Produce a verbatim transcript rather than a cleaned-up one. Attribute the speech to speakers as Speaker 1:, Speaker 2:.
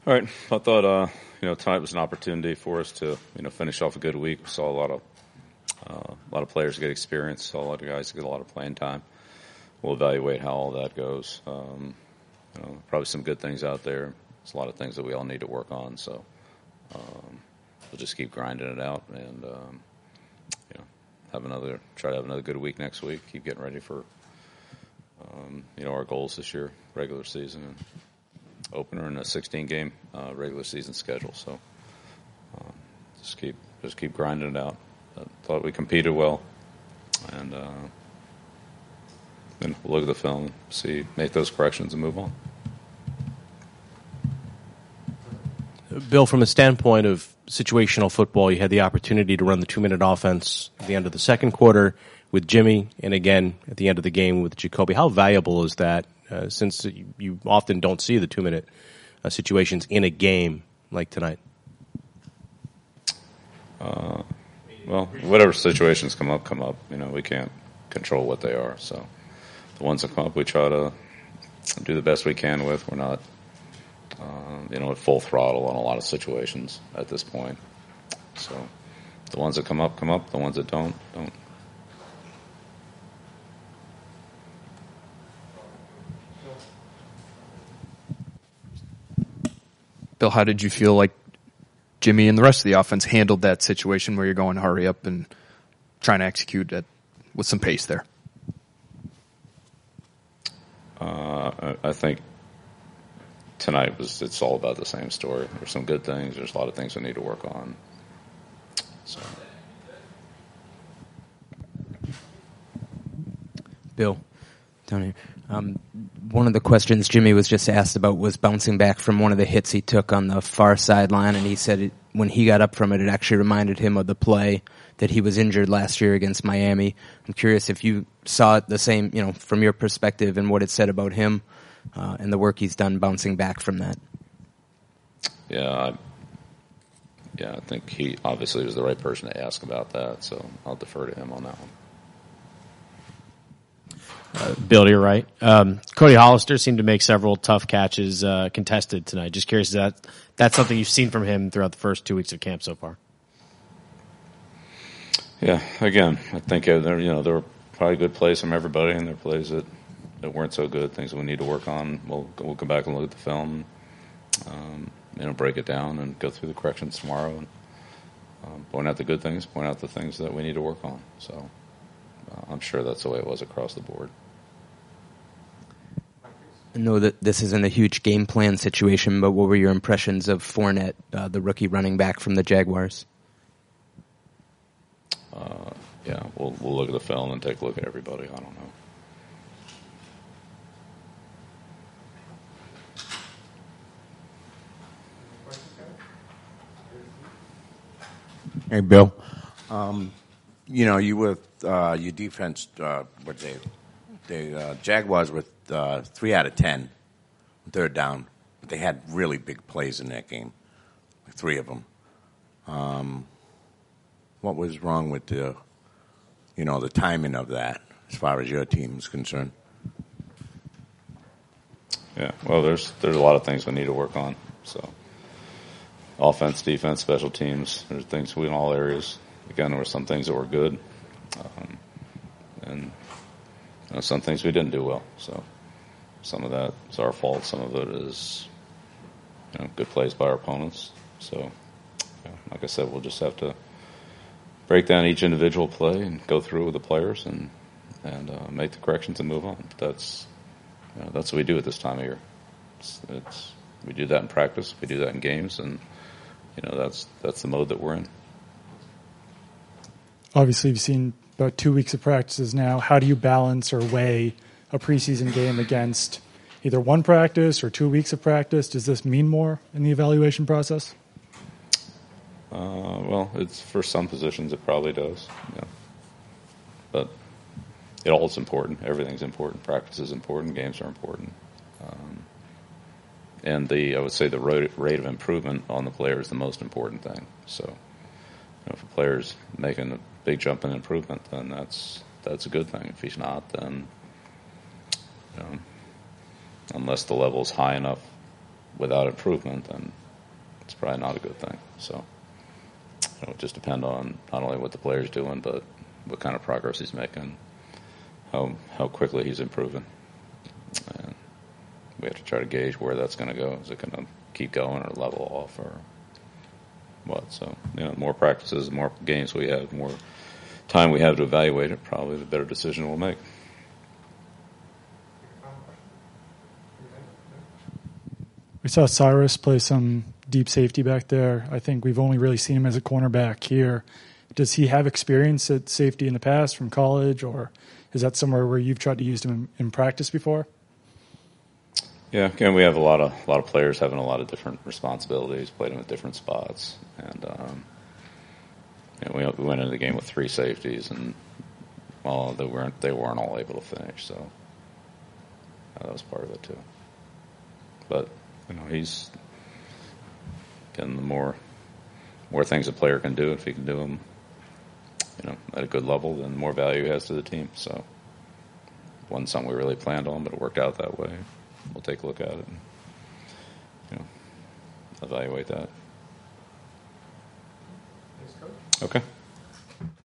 Speaker 1: All right. I thought, uh, you know, tonight was an opportunity for us to, you know, finish off a good week. We saw a lot of, uh, a lot of players get experience, saw a lot of guys get a lot of playing time. We'll evaluate how all that goes. Um, you know, probably some good things out there. There's a lot of things that we all need to work on. So, um, we'll just keep grinding it out and, um, you know, have another, try to have another good week next week. Keep getting ready for, um, you know, our goals this year, regular season and opener and a sixteen game uh, regular season schedule. So um, just keep just keep grinding it out. I thought we competed well, and uh, then we'll look at the film, see, make those corrections, and move on.
Speaker 2: Bill, from a standpoint of situational football, you had the opportunity to run the two-minute offense at the end of the second quarter with Jimmy, and again at the end of the game with Jacoby. How valuable is that? Uh, since you, you often don't see the two-minute uh, situations in a game like tonight?
Speaker 1: Uh, well, whatever situations come up, come up. You know, we can't control what they are. So the ones that come up, we try to do the best we can with. We're not, uh, you know, at full throttle on a lot of situations at this point. So the ones that come up, come up. The ones that don't, don't.
Speaker 3: Bill, how did you feel like Jimmy and the rest of the offense handled that situation where you're going hurry up and trying to execute it with some pace there?
Speaker 1: Uh, I think tonight was, it's all about the same story. There's some good things. There's a lot of things we need to work on. So.
Speaker 4: Bill, down here. Um, one of the questions Jimmy was just asked about was bouncing back from one of the hits he took on the far sideline, and he said it, when he got up from it, it actually reminded him of the play that he was injured last year against Miami. I'm curious if you saw it the same, you know, from your perspective and what it said about him uh, and the work he's done bouncing back from that.
Speaker 1: Yeah, I, yeah, I think he obviously was the right person to ask about that, so I'll defer to him on that one.
Speaker 5: Uh, Bill, you're right. Um, Cody Hollister seemed to make several tough catches uh, contested tonight. Just curious, is that that's something you've seen from him throughout the first two weeks of camp so far?
Speaker 1: Yeah, again, I think uh, there, you know, there were probably good plays from everybody, and there were plays that, that weren't so good, things that we need to work on. We'll we'll come back and look at the film, um, you know, break it down and go through the corrections tomorrow, and um, point out the good things, point out the things that we need to work on. So uh, I'm sure that's the way it was across the board.
Speaker 4: I know that this isn't a huge game plan situation, but what were your impressions of Fournette, uh, the rookie running back from the Jaguars?
Speaker 1: Uh, yeah, we'll we'll look at the film and take a look at everybody. I don't know.
Speaker 6: Hey, Bill. Um, you know, you with uh, your defense, uh, what they, the uh, Jaguars with uh, three out of ten, third down. But they had really big plays in that game, like three of them. Um, what was wrong with the, you know, the timing of that as far as your team is concerned?
Speaker 1: Yeah, well, there's there's a lot of things we need to work on. So, offense, defense, special teams. There's things we in all areas. Again, there were some things that were good, um, and you know, some things we didn't do well. So, some of that is our fault. Some of it is, you know, good plays by our opponents. So, you know, like I said, we'll just have to break down each individual play and go through with the players and and uh, make the corrections and move on. But that's you know, that's what we do at this time of year. It's, it's we do that in practice. We do that in games, and you know that's that's the mode that we're in.
Speaker 7: Obviously, you've seen about two weeks of practices now. How do you balance or weigh a preseason game against either one practice or two weeks of practice? Does this mean more in the evaluation process?
Speaker 1: Uh, well, it's for some positions it probably does, yeah. But it all is important. Everything's important. Practice is important. Games are important. Um, and the I would say the rate, rate of improvement on the player is the most important thing. So, you know, if a player's making a big jump in improvement, then that's that's a good thing. If he's not, then you know, unless the level is high enough without improvement, then it's probably not a good thing. So you know, it just depends on not only what the player's doing, but what kind of progress he's making, how how quickly he's improving. And we have to try to gauge where that's going to go. Is it going to keep going or level off or what? So, you know, the more practices, the more games we have, the more time we have to evaluate it, probably the better decision we'll make.
Speaker 7: We saw Cyrus play some deep safety back there. I think we've only really seen him as a cornerback here. Does he have experience at safety in the past from college, or is that somewhere where you've tried to use him in, in practice before?
Speaker 1: Yeah, again, we have a lot of a lot of players having a lot of different responsibilities, played them at different spots, and um, you know, we, we went into the game with three safeties, and well, they weren't they weren't all able to finish, so uh, that was part of it too. But you know, he's getting the more more things a player can do. If he can do them, you know, at a good level, then the more value he has to the team. So, it wasn't something we really planned on, but it worked out that way. We'll take a look at it and, you know, evaluate that. Okay.